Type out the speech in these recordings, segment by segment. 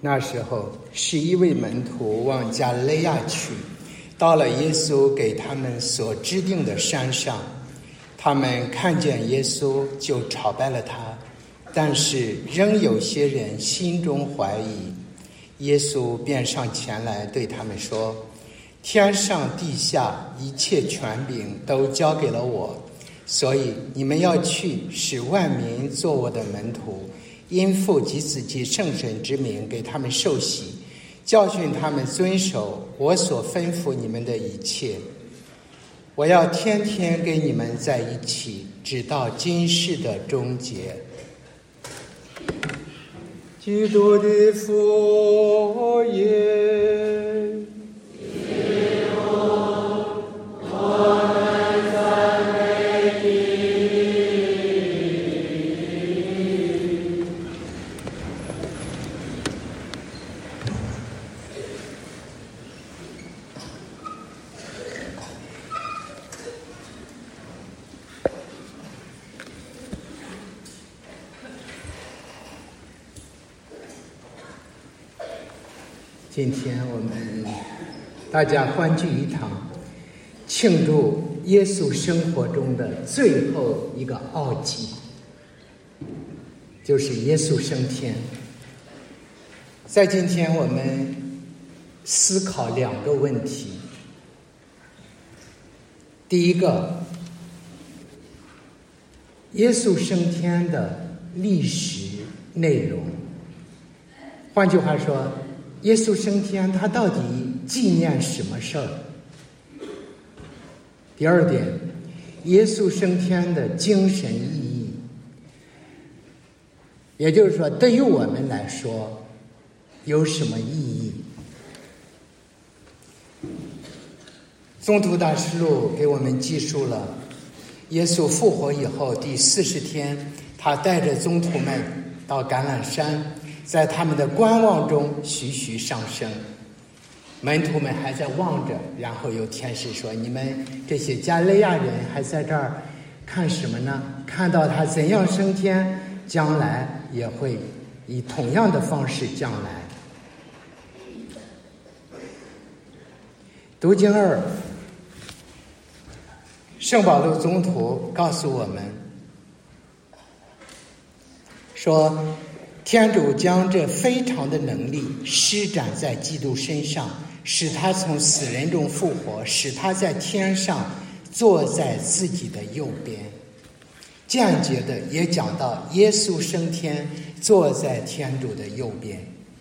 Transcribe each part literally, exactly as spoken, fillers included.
那时候，十一位门徒往加利利亚去，到了耶稣给他们所指定的山上，他们看见耶稣就朝拜了他，但是仍有些人心中怀疑。耶稣便上前来对他们说：天上地下一切权柄都交给了我，所以你们要去，使万民做我的门徒，因父及子及圣神之名给他们受洗，教训他们遵守我所吩咐你们的一切。我要天天跟你们在一起，直到今世的终结。基督的福音。今天我们大家欢聚一堂，庆祝耶稣生活中的最后一个奥迹，就是耶稣升天。在今天我们思考两个问题。第一个，耶稣升天的历史内容。换句话说，耶稣升天他到底纪念什么事儿？第二点，耶稣升天的精神意义，也就是说对于我们来说有什么意义？宗徒大师录给我们记述了耶稣复活以后第四十天，他带着宗徒们到橄榄山，在他们的观望中徐徐上升。门徒们还在望着，然后有天使说：你们这些加利亚人还在这儿看什么呢？看到他怎样升天，将来也会以同样的方式将来。读经二，圣保禄宗徒告诉我们说，天主将这非常的能力施展在基督身上，使他从死人中复活，使他在天上坐在自己的右边。间接的也讲到耶稣升天，坐在天主的右边。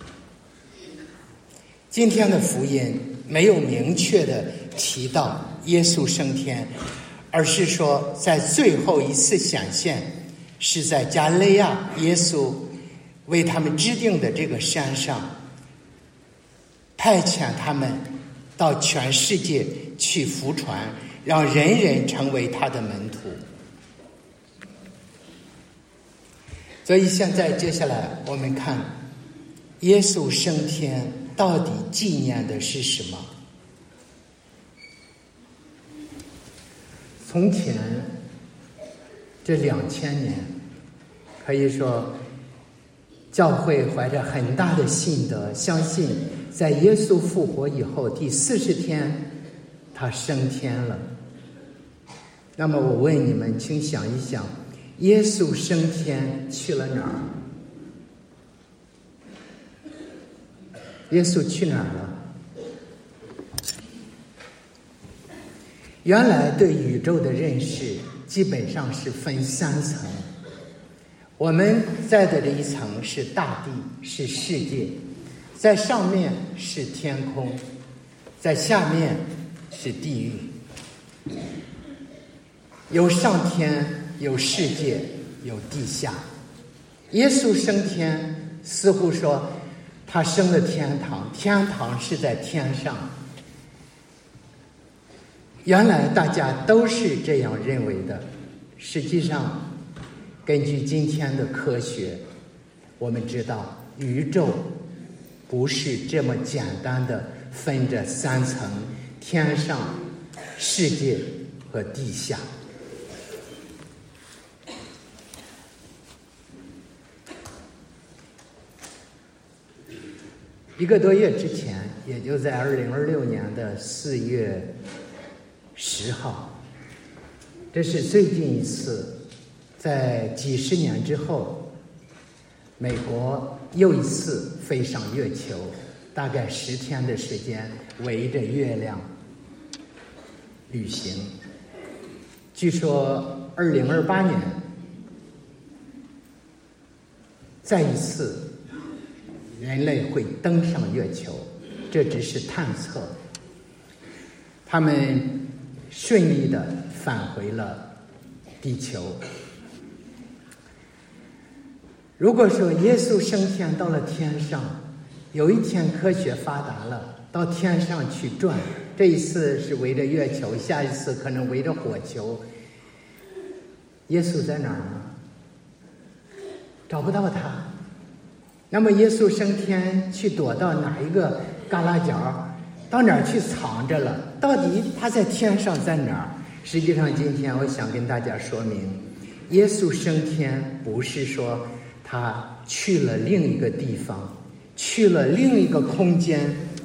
今天的福音没有明确的提到耶稣升天，而是说在最后一次显现是在加利利亚，耶稣为他们制定的这个山上，派遣他们到全世界去福传，让人人成为他的门徒。所以现在接下来我们看耶稣升天到底纪念的是什么？从前这两千年，可以说教会怀着很大的信德，相信在耶稣复活以后第四十天他升天了。那么我问你们，请想一想，耶稣升天去了哪儿？耶稣去哪儿了？原来对宇宙的认识基本上是分三层，我们在的这一层是大地，是世界，在上面是天空，在下面是地狱。有上天，有世界，有地下。耶稣升天，似乎说他升了天堂，天堂是在天上。原来大家都是这样认为的，实际上根据今天的科学，我们知道宇宙不是这么简单的分着三层，天上、世界和地下。 一个多月之前，也就在二零二六年的四月十号，这是最近一次在几十年之后，美国又一次飞上月球，大概十天的时间围着月亮旅行。据说二零二八年再一次人类会登上月球，这只是探测。他们顺利地返回了地球。如果说耶稣升天到了天上，有一天科学发达了，到天上去转，这一次是围着月球，下一次可能围着火球，耶稣在哪儿呢？找不到他。那么耶稣升天去躲到哪一个旮旯角，到哪儿去藏着了？到底他在天上在哪儿？实际上今天我想跟大家说明，耶稣升天不是说他去了另一个地方，去了另一个空间，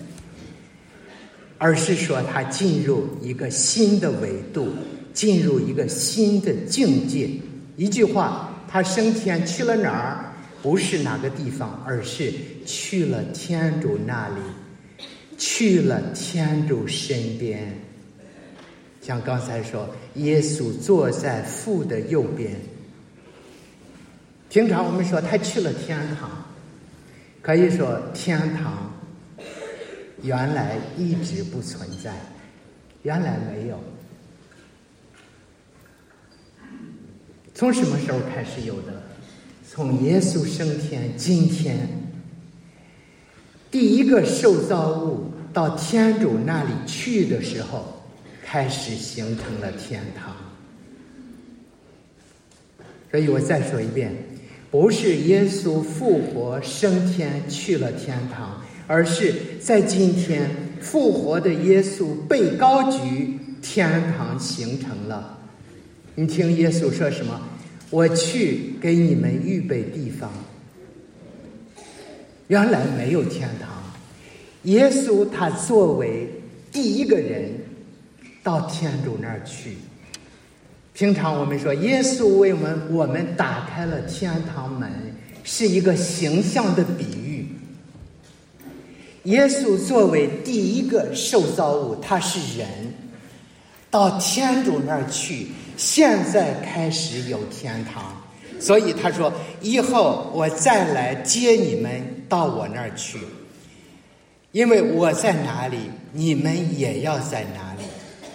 而是说他进入一个新的维度，进入一个新的境界。一句话，他升天去了哪儿？不是哪个地方，而是去了天主那里，去了天主身边。像刚才说，耶稣坐在父的右边。平常我们说他去了天堂，可以说天堂原来一直不存在，原来没有。从什么时候开始有的？从耶稣升天，今天第一个受造物到天主那里去的时候，开始形成了天堂。所以我再说一遍，不是耶稣复活升天去了天堂，而是在今天复活的耶稣被高举，天堂形成了。你听耶稣说什么？我去给你们预备地方。原来没有天堂，耶稣他作为第一个人到天主那儿去。平常我们说耶稣为我们我们打开了天堂门，是一个形象的比喻。耶稣作为第一个受造物，他是人，到天主那儿去，现在开始有天堂。所以他说以后我再来接你们到我那儿去，因为我在哪里，你们也要在哪里。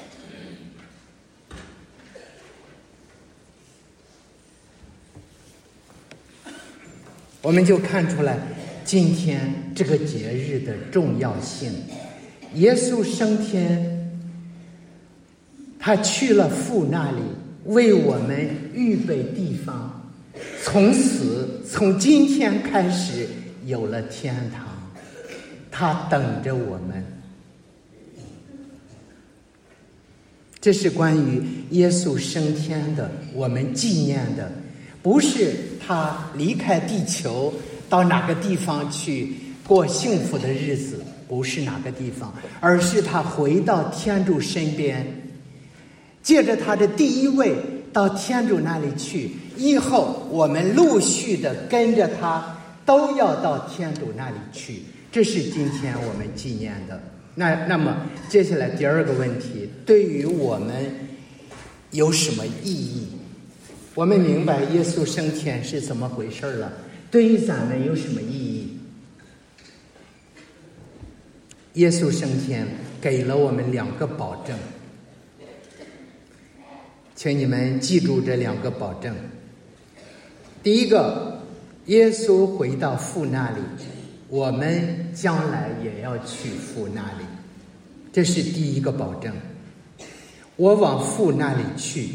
我们就看出来今天这个节日的重要性。耶稣升天，他去了父那里，为我们预备地方。从此，从今天开始有了天堂，他等着我们。这是关于耶稣升天的，我们纪念的，不是他离开地球到哪个地方去过幸福的日子，不是哪个地方，而是他回到天主身边，借着他的第一位到天主那里去，以后我们陆续的跟着他都要到天主那里去。这是今天我们纪念的。那那么接下来第二个问题，对于我们有什么意义？我们明白耶稣升天是怎么回事了，对于咱们有什么意义？耶稣升天给了我们两个保证，请你们记住这两个保证。第一个，耶稣回到父那里，我们将来也要去父那里，这是第一个保证。我往父那里去，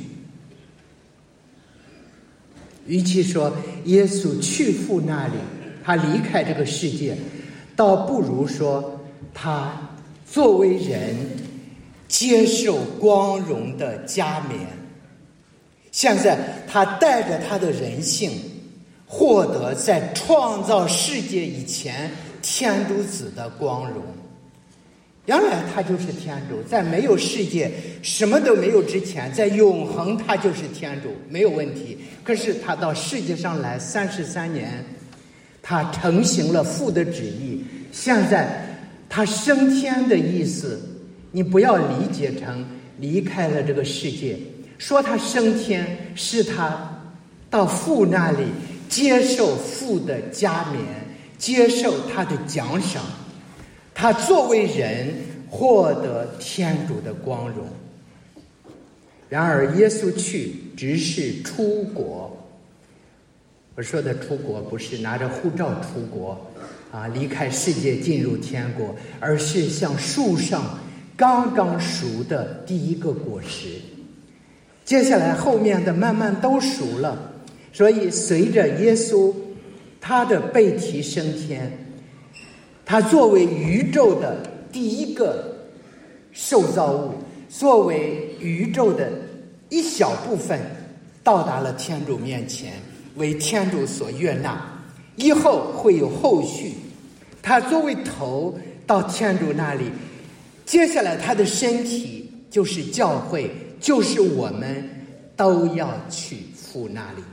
与其说耶稣去父那里，他离开这个世界，倒不如说他作为人接受光荣的加冕。现在他带着他的人性获得在创造世界以前天主子的光荣。原来他就是天主，在没有世界什么都没有之前，在永恒他就是天主，没有问题。可是他到世界上来三十三年，他成行了父的旨意。现在他升天的意思，你不要理解成离开了这个世界，说他升天是他到父那里接受父的加冕，接受他的奖赏，他作为人获得天主的光荣。然而耶稣去只是出国，我说的出国不是拿着护照出国啊，离开世界进入天国，而是像树上刚刚熟的第一个果实，接下来后面的慢慢都熟了。所以随着耶稣他的被提升天，他作为宇宙的第一个受造物，作为宇宙的一小部分，到达了天主面前，为天主所悦纳。以后会有后续，他作为头到天主那里，接下来他的身体就是教会，就是我们都要去父那里。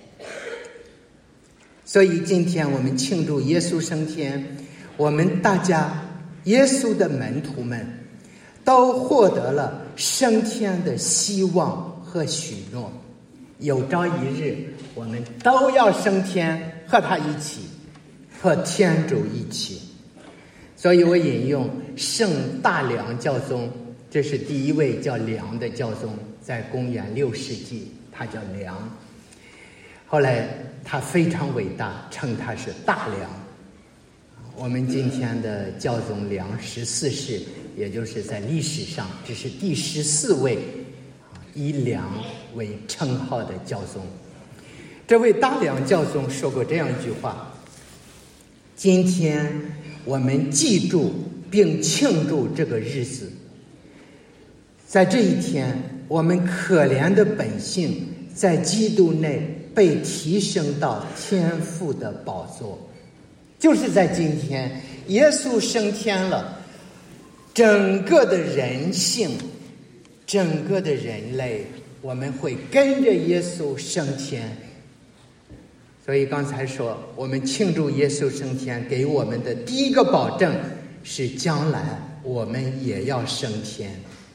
所以今天我们庆祝耶稣升天，我们大家耶稣的门徒们都获得了升天的希望和许诺。有朝一日我们都要升天，和他一起，和天主一起。所以我引用圣大良教宗，这是第一位叫良的教宗，在公元六世纪，他叫良。后来他非常伟大，称他是大良。我们今天的教宗良十四世，也就是在历史上这是第十四位以良为称号的教宗。这位大良教宗说过这样一句话：今天我们记住并庆祝这个日子，在这一天，我们可怜的本性在基督内被提升到天父的宝座。就是在今天，耶稣升天了，整个的人性，整个的人类，我们会跟着耶稣升天。所以刚才说，我们庆祝耶稣升天，给我们的第一个保证是将来我们也要升天。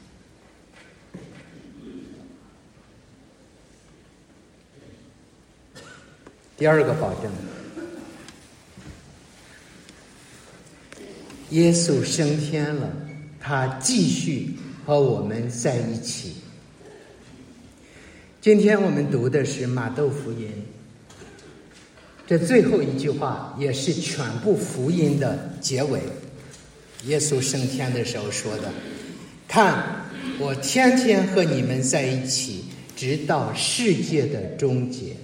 第二个保证，耶稣升天了，他继续和我们在一起。今天我们读的是马窦福音，这最后一句话也是全部福音的结尾。耶稣升天的时候说的：看，我天天和你们在一起，直到世界的终结。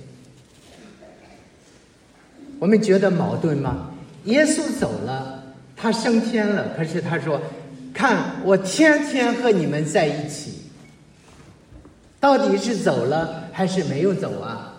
我们觉得矛盾吗？耶稣走了，他升天了，可是他说：看，我天天和你们在一起。到底是走了还是没有走啊？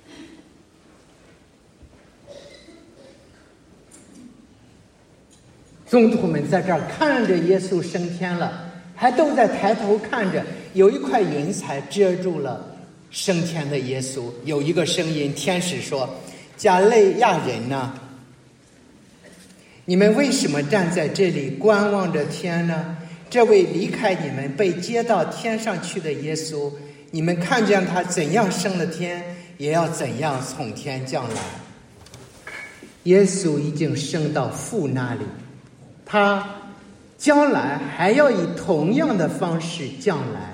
宗徒们在这儿看着耶稣升天了，还都在抬头看着，有一块云彩遮住了升天的耶稣。有一个声音，天使说：加利亚人呢？你们为什么站在这里观望着天呢？这位离开你们被接到天上去的耶稣，你们看见他怎样升了天，也要怎样从天降来。耶稣已经升到父那里，他将来还要以同样的方式降来。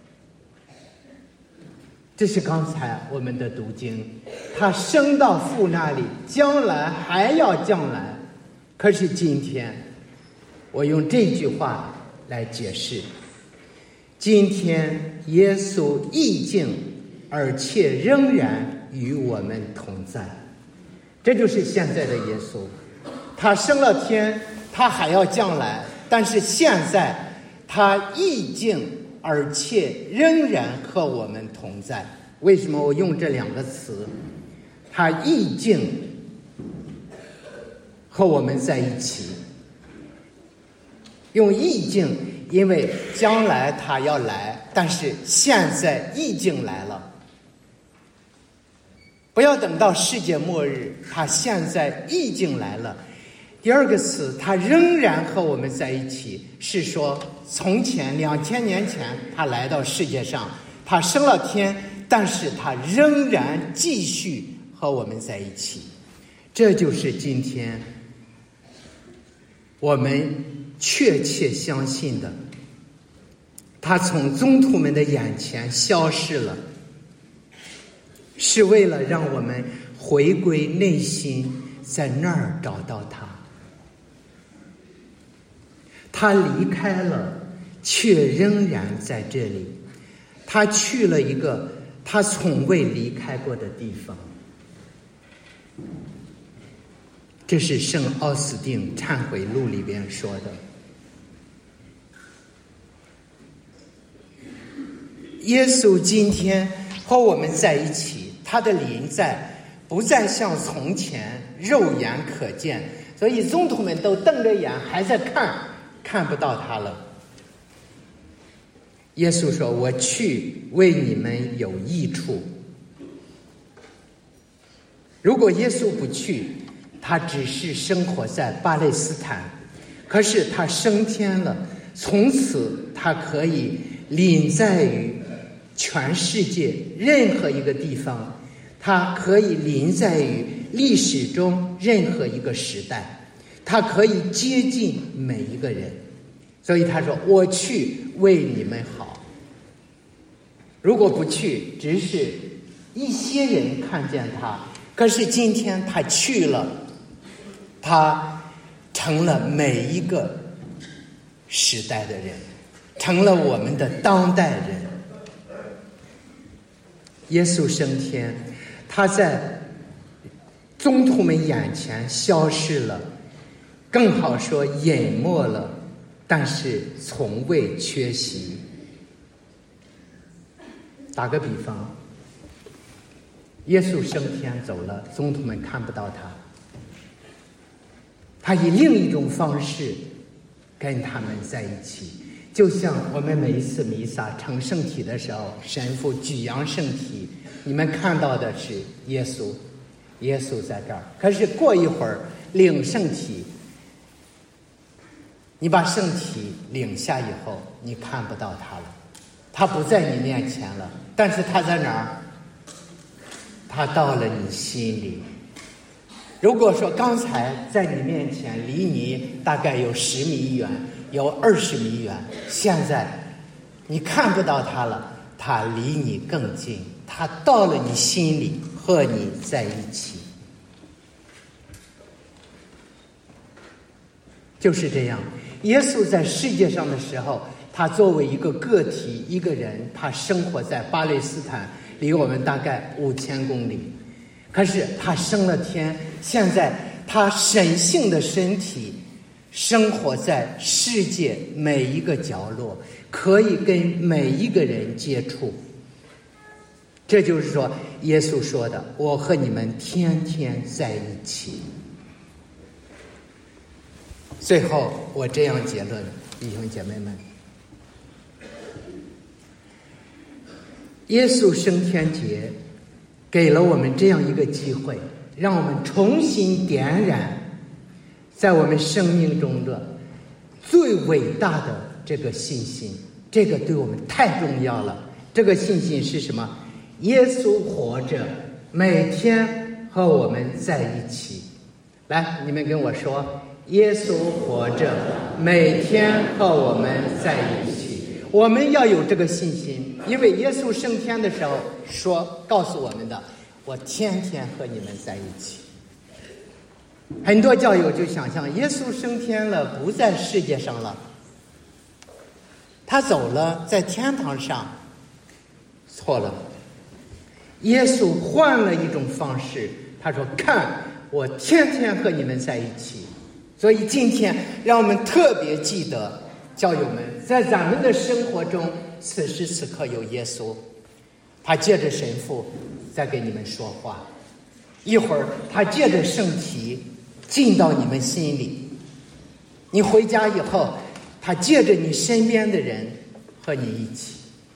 这是刚才我们的读经，他升到父那里，将来还要降来。可是今天我用这句话来解释，今天耶稣意境而且仍然与我们同在。这就是现在的耶稣，他升了天，他还要降来，但是现在他意境而且仍然和我们同在。为什么我用这两个词？ 他意境和我们在一起。用意境，因为将来他要来，但是现在意境来了。不要等到世界末日，他现在意境来了。第二个词，他仍然和我们在一起，是说从前两千年前他来到世界上，他升了天，但是他仍然继续和我们在一起。这就是今天我们确切相信的，他从宗徒们的眼前消失了，是为了让我们回归内心，在那儿找到他。他离开了，却仍然在这里。他去了一个他从未离开过的地方。这是圣奥斯定忏悔录里边说的。耶稣今天和我们在一起，他的临在不再像从前肉眼可见，所以宗徒们都瞪着眼还在看，看不到他了。耶稣说，我去为你们有益处。如果耶稣不去，他只是生活在巴勒斯坦，可是他升天了，从此他可以临在于全世界任何一个地方，他可以临在于历史中任何一个时代，他可以接近每一个人。所以他说，我去为你们好。如果不去，只是一些人看见他，可是今天他去了，他成了每一个时代的人，成了我们的当代人。耶稣升天，他在宗徒们眼前消失了，更好说隐没了，但是从未缺席。打个比方，耶稣升天走了，宗徒们看不到他，他以另一种方式跟他们在一起。就像我们每一次弥撒成圣体的时候，神父举扬圣体，你们看到的是耶稣，耶稣在这儿。可是过一会儿领圣体，你把圣体领下以后，你看不到他了，他不在你面前了，但是他在哪儿？他到了你心里。如果说刚才在你面前离你大概有十米远，有二十米远，现在你看不到他了，他离你更近，他到了你心里，和你在一起。就是这样，耶稣在世界上的时候，他作为一个个体，一个人，他生活在巴勒斯坦，离我们大概五千公里。可是他升了天，现在他神性的身体生活在世界每一个角落，可以跟每一个人接触。这就是说耶稣说的，我和你们天天在一起。最后我这样结论，弟兄姐妹们，耶稣升天节给了我们这样一个机会，让我们重新点燃在我们生命中的最伟大的这个信心。这个对我们太重要了。这个信心是什么？耶稣活着，每天和我们在一起。来，你们跟我说，耶稣活着，每天和我们在一起。我们要有这个信心，因为耶稣升天的时候说，告诉我们的，我天天和你们在一起。很多教友就想象耶稣升天了，不在世界上了，他走了，在天堂上。错了，耶稣换了一种方式，他说，看，我天天和你们在一起。所以今天让我们特别记得，教友们，在咱们的生活中，此时此刻有耶稣，他借着神父在给你们说话。 一会儿他借着圣体进到你们心里，你回家以后，他借着你身边的人和你一起。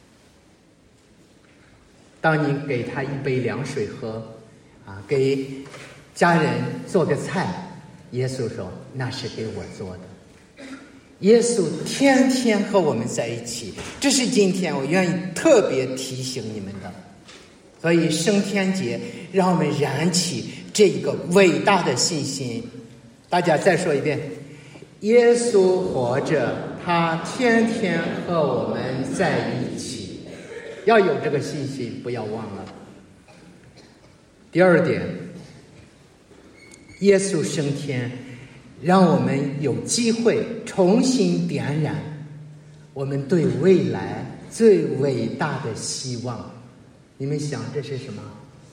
当你给他一杯凉水喝，啊，给家人做个菜，耶稣说那是给我做的。耶稣天天和我们在一起，这是今天我愿意特别提醒你们的。所以升天节让我们燃起这个伟大的信心。大家再说一遍，耶稣活着，他天天和我们在一起，要有这个信心，不要忘了。第二点，耶稣升天让我们有机会重新点燃我们对未来最伟大的希望。你们想这是什么？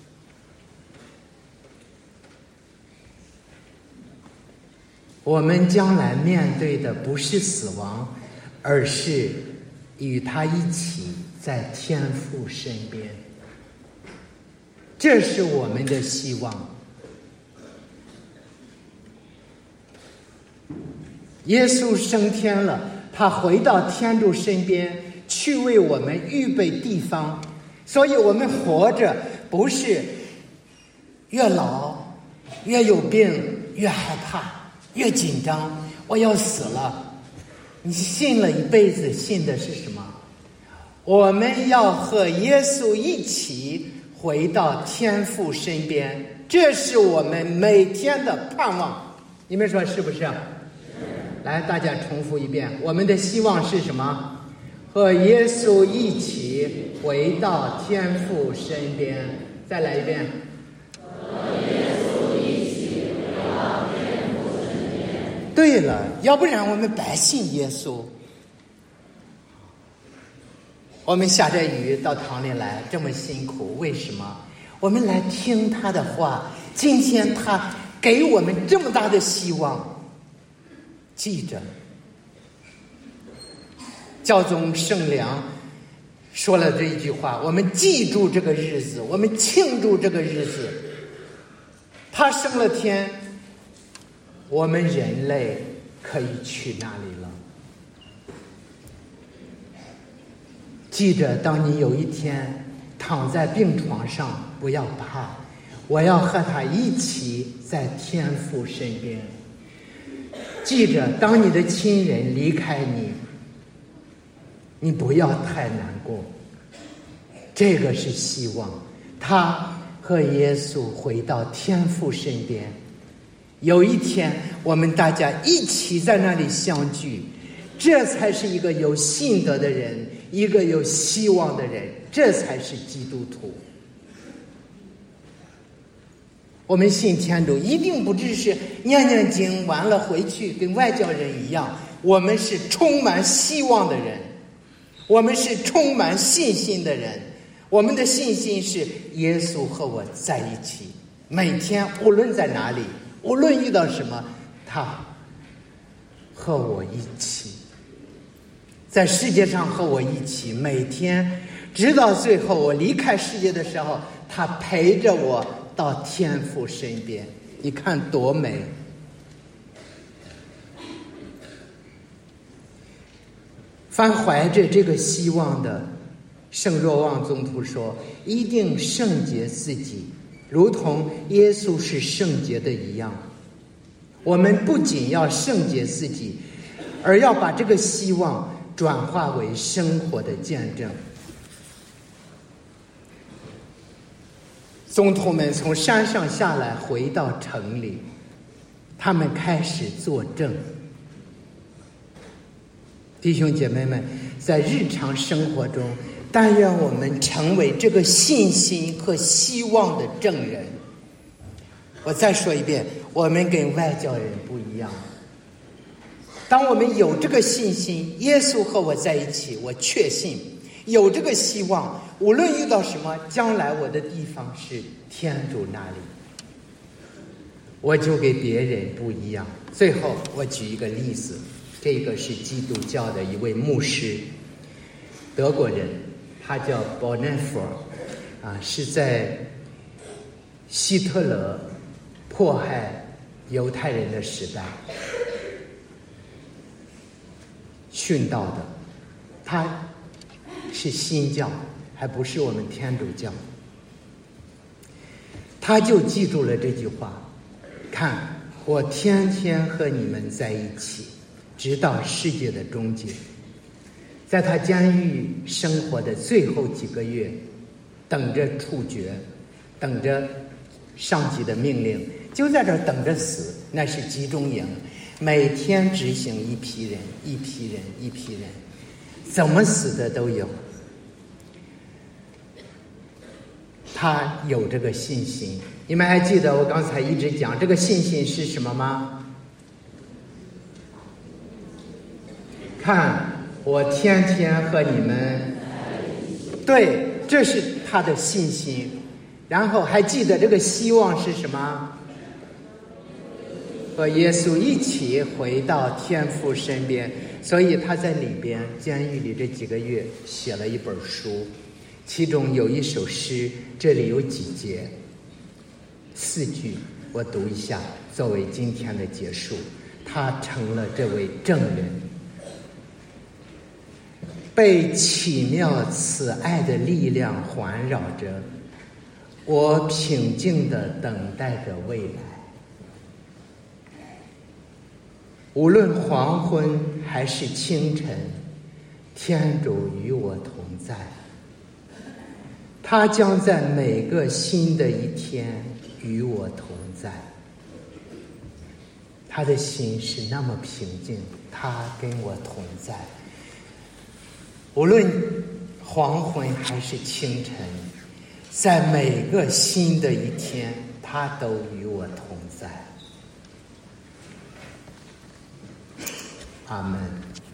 我们将来面对的不是死亡，而是与他一起在天父身边。这是我们的希望。耶稣升天了，他回到天主身边去为我们预备地方，所以我们活着不是越老越有病越害怕越紧张，我要死了。你信了一辈子，信的是什么？我们要和耶稣一起回到天父身边，这是我们每天的盼望。你们说是不是？来，大家重复一遍，我们的希望是什么？和耶稣一起回到天父身边。再来一遍，和耶稣一起回到天父身边。对了，要不然我们白信耶稣。我们下着雨到堂里来这么辛苦，为什么？我们来听他的话，今天他给我们这么大的希望。记着，教宗圣良说了这一句话，我们记住这个日子，我们庆祝这个日子。他升了天，我们人类可以去那里了。记着，当你有一天躺在病床上，不要怕，我要和他一起在天父身边。记着，当你的亲人离开你，你不要太难过，这个是希望。他和耶稣回到天父身边，有一天我们大家一起在那里相聚，这才是一个有信德的人，一个有希望的人，这才是基督徒。我们信天主一定不只是念念经完了回去跟外教人一样，我们是充满希望的人，我们是充满信心的人。我们的信心是耶稣和我在一起，每天无论在哪里，无论遇到什么，他和我一起，在世界上和我一起，每天直到最后我离开世界的时候，他陪着我到天父身边。你看多美！凡怀着这个希望的，圣若望宗徒说，一定圣洁自己，如同耶稣是圣洁的一样。我们不仅要圣洁自己，而要把这个希望转化为生活的见证。宗徒们从山上下来，回到城里，他们开始作证。弟兄姐妹们，在日常生活中，但愿我们成为这个信心和希望的证人。我再说一遍，我们跟外教人不一样。当我们有这个信心，耶稣和我在一起，我确信有这个希望，无论遇到什么，将来我的地方是天主那里，我就给别人不一样。最后我举一个例子，这个是基督教的一位牧师，德国人，他叫 Bonhoeffer 啊，是在希特勒迫害犹太人的时代殉道的，他是新教，还不是我们天主教。他就记住了这句话，看，我天天和你们在一起，直到世界的终结。在他监狱生活的最后几个月，等着处决，等着上级的命令，就在这儿等着死。那是集中营，每天执行一批人一批人一批人，怎么死的都有。他有这个信心。你们还记得我刚才一直讲这个信心是什么吗？看，我天天和你们，对，这是他的信心。然后还记得这个希望是什么？和耶稣一起回到天父身边。所以他在里边监狱里这几个月写了一本书，其中有一首诗，这里有几节，四句，我读一下作为今天的结束。他成了这位证人，被奇妙慈爱的力量环绕着，我平静地等待着未来。无论黄昏还是清晨，天主与我同在。他将在每个新的一天与我同在。他的心是那么平静，他跟我同在。无论黄昏还是清晨，在每个新的一天，他都与我同在。阿门。